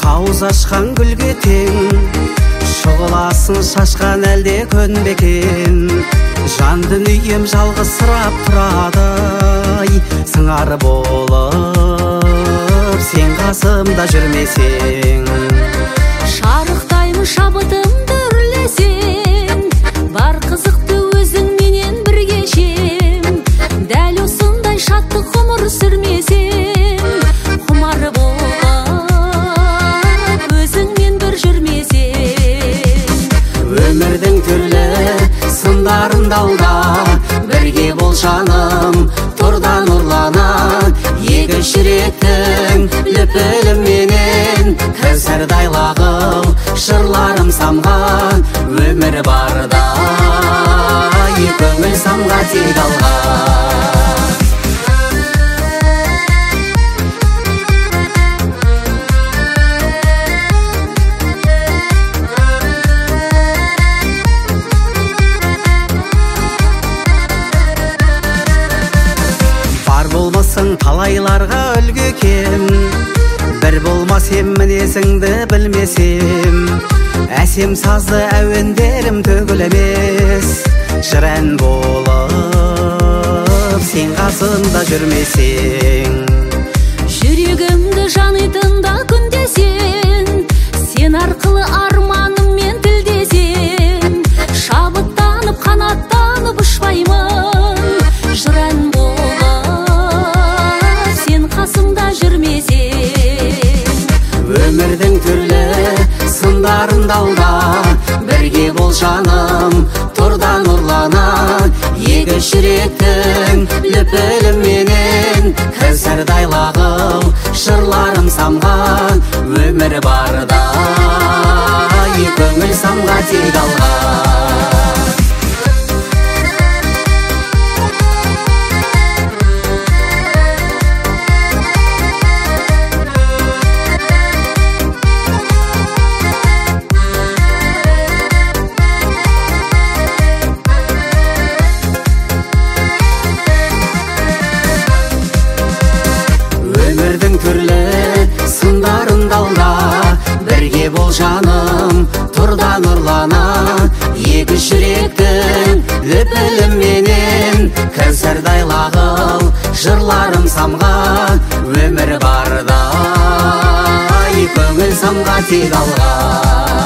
қауыз ашқан гүлге тең, шұғыласын шашқан әлде көнбекен. Жан дүнием жалғызсырап тұрады, сыңары болып сен қасымда жүрмесең. Шарықтаймын шабытымды үрлесең, бар қызықты өзіңменен бір кешем. Дәл осындай шаттық ғұмыр сүрмесең, құмары болып өзіңмен бір жүрмесең. Өмірдің түрлі сындарын далда, бірге бол жаным, тұрдан ұрланан. Екі жүректің лүпіліменен кәусардай лағыл жырларым самған. Өмір барда көңіл самға тек алған. Болмасың талайларға үлгі екен, бір болмасем мінезіңді білмесем. Әсем сазды әуендерім төгіл емес, жыр ән болып сен қасымда жүрмесең. Жүрегімді жанитында күндесен, сен арқылы арманыммен тілдесем. Шабыттанып қанаттанып ұшпаймын, жыр ән қасымда жүрмесең. Өмірдің түрлі сындарын далда, бірге бол жаным, тұрдан ұрланан. Екі жүректің лүпіліменен кәусардай лағыл жырларым самған. Өмір барда көңіл самға тек алған. Өмірдің түрлі сындарын далда, бірге бол жаным, тұрдан ұрланан. Екі жүректің лүпіліменен кәусардай лағыл жырларым самған. Өмір барда көңіл самға тек алған.